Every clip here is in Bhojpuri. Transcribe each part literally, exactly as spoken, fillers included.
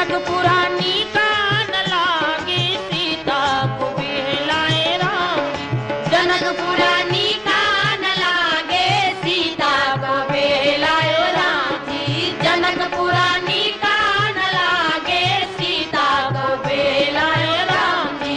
जनक पुरानी कान लागे सीता को बिहलाए राम जी। जनक पुरानी कान लागे सीता को बिहलाए राम जी। जनक पुरानी कान लागे सीता को बिहलाए राम जी।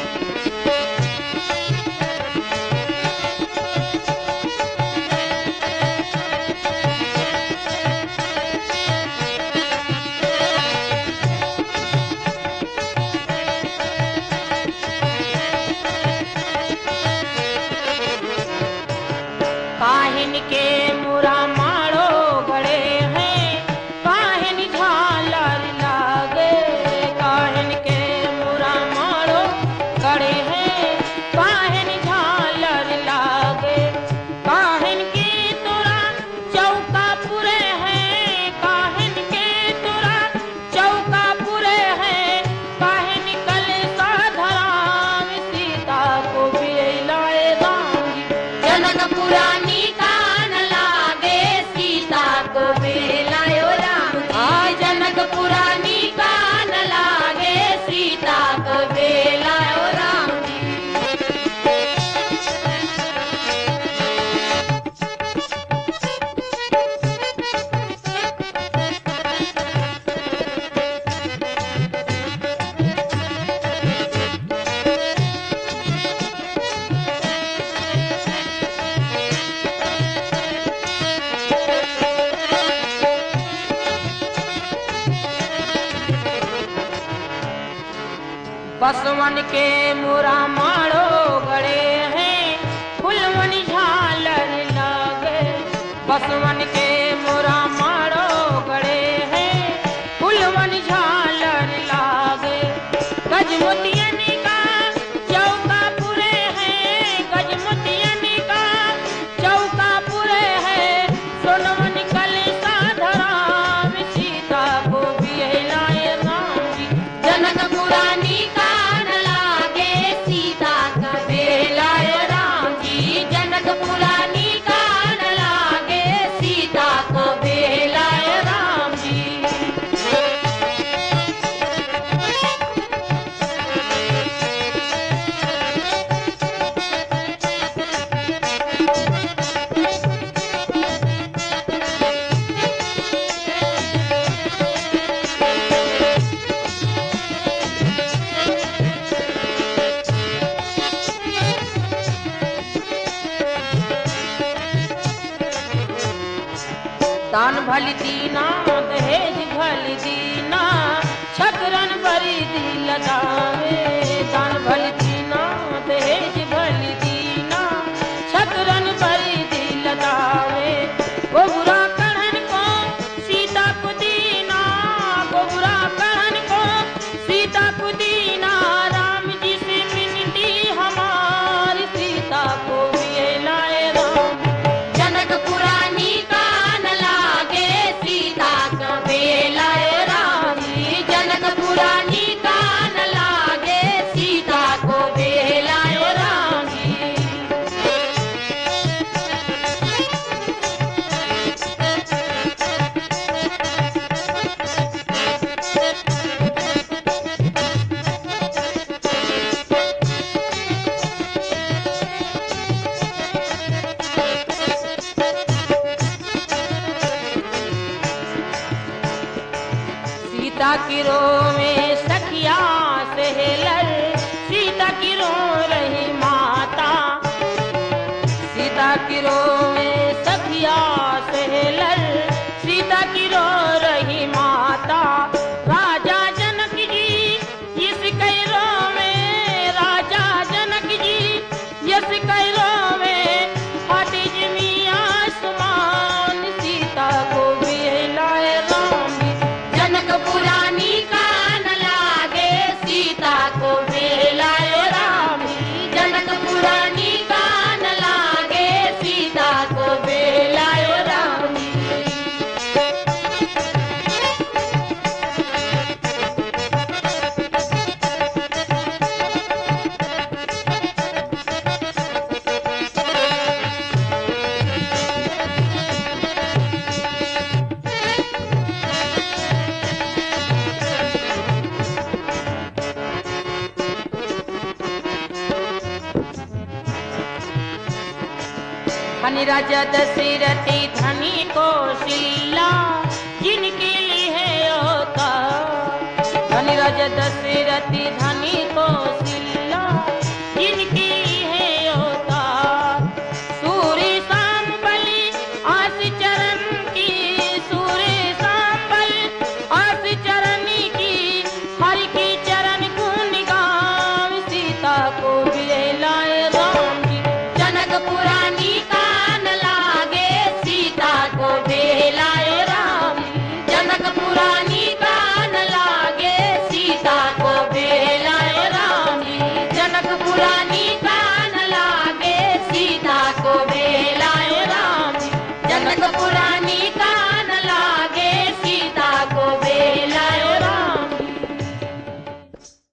काहिन के मुरा माड़ो गड़े हैं काहिन झालर लागे। काहिन के मुरा माड़ो गड़े हैं काहिन झालर लागे। काहिन के तोरा चौका पुरे हैं काहिन के तोरा चौका पुरे हैं। काहिन कल साधराम सीता को बिहलाए राम जी। जनक पुरानी कान लागे सीता को बिहलायो राम जी। आ जनक पुरानी कान लागे सीता को बिहलायो राम जी। बसवन के मुरा माड़ो गड़े हैं फुलवन झालर लागे। बसवन के मुरा माड़ो गड़े हैं फुलवन झालर लागे। गजमुतियन का चौका पुरे हैं गजमुतियन का चौका पुरे हैं। सोनवन कल साधराम सीता को बिहलाए राम जी। जनक पुरानी कान लागे सीता का बिहलाए राम जी। जनक पुरानी कान लागे सीता को बिहलाए राम जी। दान भली दीना दहेज भली दीना छकरन बरी दी लदावे। दान भली दीना दहेज भली दीना छकरन बरी दी लदावे। गोबुरा कढ़न को सीता को दीना गोबुरा कढ़न को सीता को दीना। राम जी से मिनती हमारी सीता को बिहलाए राम। जनक पुरानी कान लागे सीता को बिहलाए राम जी। जनक पुरानी कान लागे धनी राजा दशरथी धनी कौशल्या जिनके लिए होता। धनी राजा दशरथी धनी कौशल्या